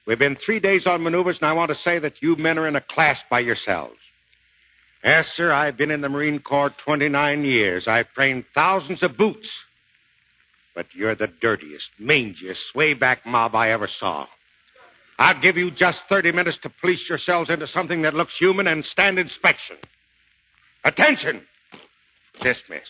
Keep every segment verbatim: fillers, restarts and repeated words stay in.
We've been three days on maneuvers, and I want to say that you men are in a class by yourselves. Yes, sir, I've been in the Marine Corps twenty-nine years. I've trained thousands of boots. But you're the dirtiest, mangiest, swayback mob I ever saw. I'll give you just thirty minutes to police yourselves into something that looks human and stand inspection. Attention! Dismiss.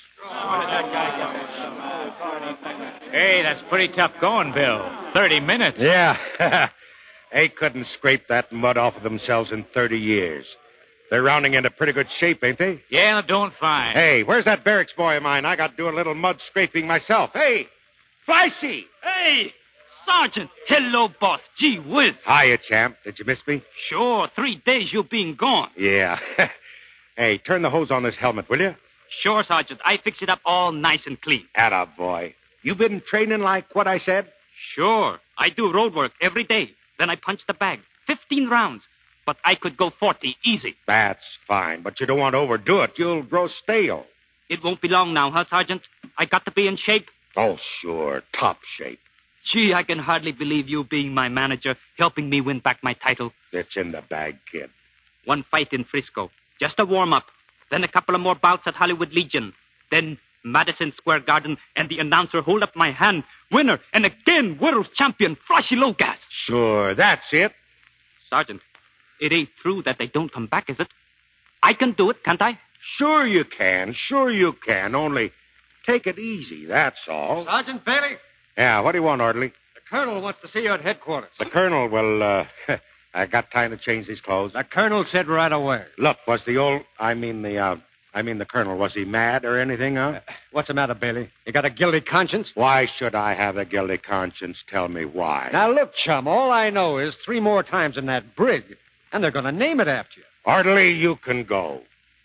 Hey, that's pretty tough going, Bill. Thirty minutes. Yeah. They couldn't scrape that mud off of themselves in thirty years. They're rounding into pretty good shape, ain't they? Yeah, they're doing fine. Hey, where's that barracks boy of mine? I got to do a little mud scraping myself. Hey, Fleishy! Hey, Sergeant. Hello, boss. Gee whiz. Hiya, champ. Did you miss me? Sure, three days you been gone. Yeah. Hey, turn the hose on this helmet, will you? Sure, Sergeant. I fix it up all nice and clean. Atta boy. You been training like what I said? Sure. I do road work every day. Then I punch the bag. Fifteen rounds. But I could go forty easy. That's fine, but you don't want to overdo it. You'll grow stale. It won't be long now, huh, Sergeant? I got to be in shape. Oh, sure. Top shape. Gee, I can hardly believe you being my manager, helping me win back my title. It's in the bag, kid. One fight in Frisco. Just a warm-up. Then a couple of more bouts at Hollywood Legion. Then Madison Square Garden, and the announcer hold up my hand. Winner, and again, world's champion, Floshy Logas. Sure, that's it. Sergeant, it ain't true that they don't come back, is it? I can do it, can't I? Sure you can. Sure you can. Only take it easy, that's all. Sergeant Bailey, Yeah, what do you want, orderly? the colonel wants to see you at headquarters. The colonel, well, uh, I got time to change these clothes. The colonel said right away. Look, was the old, I mean the, uh, I mean the colonel, was he mad or anything, huh? What's the matter, Bailey? You got a guilty conscience? Why should I have a guilty conscience? Tell me why. Now, look, chum, all I know is three more times in that brig, and they're going to name it after you. Orderly, you can go.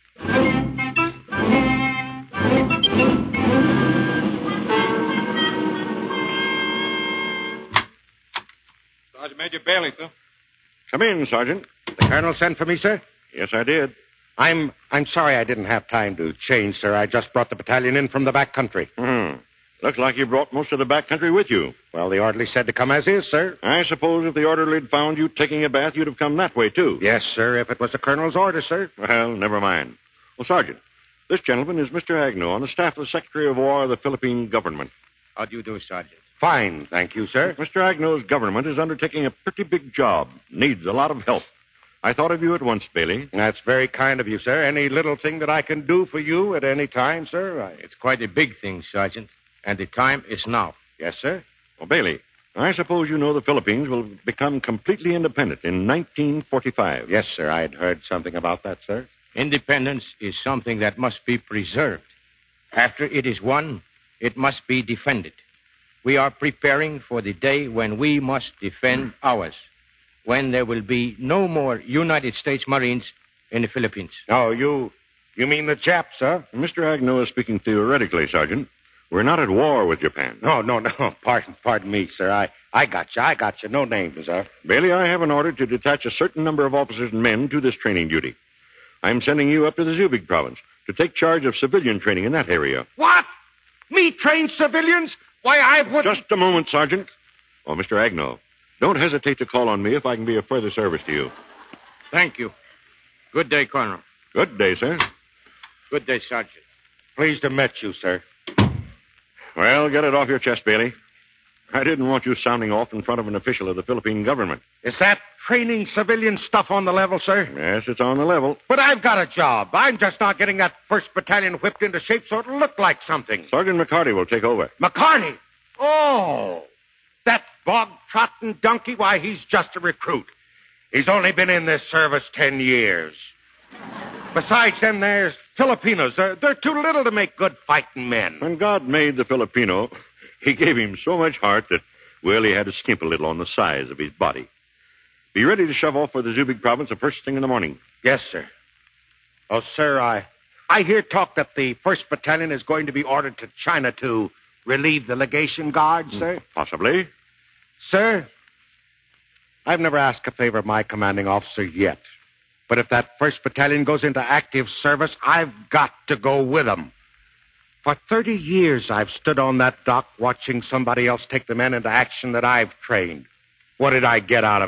Sergeant Major Bailey, sir. Come in, Sergeant. The colonel sent for me, sir? Yes, I did. I'm I'm sorry I didn't have time to change, sir. I just brought the battalion in from the back country. Hmm. Looks like you brought most of the back country with you. Well, the orderly said to come as is, sir. I suppose if the orderly had found you taking a bath, you'd have come that way, too. Yes, sir, if it was the colonel's order, sir. Well, never mind. Well, Sergeant, this gentleman is Mister Agnew on the staff of the Secretary of War of the Philippine government. How do you do, Sergeant? Fine, thank you, sir. Mister Agnew's government is undertaking a pretty big job. Needs a lot of help. I thought of you at once, Bailey. That's very kind of you, sir. Any little thing that I can do for you at any time, sir? I... It's quite a big thing, Sergeant. And the time is now. Yes, sir. Well, Bailey, I suppose you know the Philippines will become completely independent in nineteen forty-five. Yes, sir. I'd heard something about that, sir. Independence is something that must be preserved. After it is won, it must be defended. We are preparing for the day when we must defend ours, when there will be no more United States Marines in the Philippines. Oh, you you mean the Japs, sir? Mister Agnew is speaking theoretically, Sergeant. We're not at war with Japan. No, no, no. Pardon, pardon me, sir. I, I got you. I got you. No names, sir. Bailey, I have an order to detach a certain number of officers and men to this training duty. I'm sending you up to the Zubig province to take charge of civilian training in that area. What? Me train civilians? Why, I would... Just a moment, Sergeant. Oh, Mister Agnew, don't hesitate to call on me if I can be of further service to you. Thank you. Good day, Colonel. Good day, sir. Good day, Sergeant. Pleased to meet you, sir. Well, get it off your chest, Bailey. I didn't want you sounding off in front of an official of the Philippine government. Is that training civilian stuff on the level, sir? Yes, it's on the level. But I've got a job. I'm just not getting that first battalion whipped into shape so it'll look like something. Sergeant McCarty will take over. McCarty? Oh, that bog-trotting donkey? Why, he's just a recruit. He's only been in this service ten years. Besides them, there's Filipinos. They're, they're too little to make good fighting men. When God made the Filipino, he gave him so much heart that, well, he had to skimp a little on the size of his body. Be ready to shove off for the Zubig province the first thing in the morning. Yes, sir. Oh, sir, I, I hear talk that the first Battalion is going to be ordered to China to relieve the legation guard, sir. Possibly. Sir, I've never asked a favor of my commanding officer yet. But if that first Battalion goes into active service, I've got to go with them. For thirty years, I've stood on that dock watching somebody else take the men into action that I've trained. What did I get out of it?